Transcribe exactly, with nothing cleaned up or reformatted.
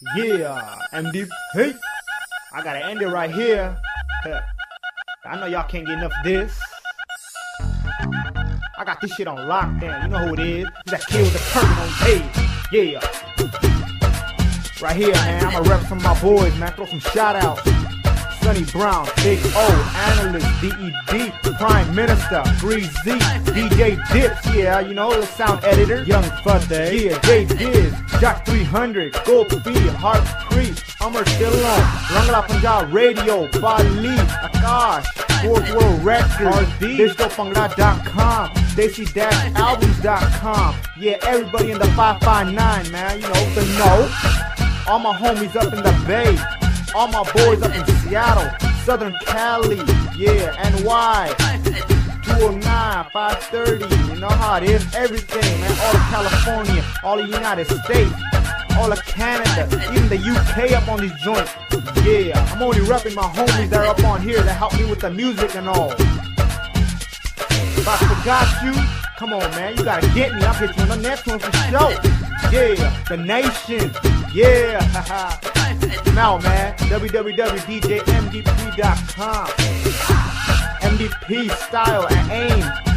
Yeah, M D P. I gotta end it right here. I know y'all can't get enough of this. I got this shit on lockdown. You know who it is. It's that kid with the curtain on stage. Yeah. Right here, man. I'm a rep from my boys, man. Throw some shout outs. Sonny Brown, Big O, Analyst, D E D, Prime Minister, Breezy, D J Dips, yeah, you know, the sound editor, Young Fudday, yeah, J Diz, Jack three hundred, Gopi, Heart Creek, Amar Tillam, Rangla Punjab Radio, Bali, Akash, Fourth World Records, Digital Bangla dot com, Desi Albums dot com, yeah, everybody in the five five nine, man, you know, the know, all my homies up in the Bay. All my boys up in Seattle, Southern Cali, yeah, N Y, two oh nine, five thirty, you know how it is, everything, man, all of California, all of the United States, all of Canada, even the U K up on these joints, yeah, I'm only repping my homies that are up on here that help me with the music and all. If I forgot you, come on, man, you gotta get me, I'll get you on the next one for sure, yeah, the nation, yeah, haha. I'm out, man. w w w dot d j m d p dot com. M D P style and aim.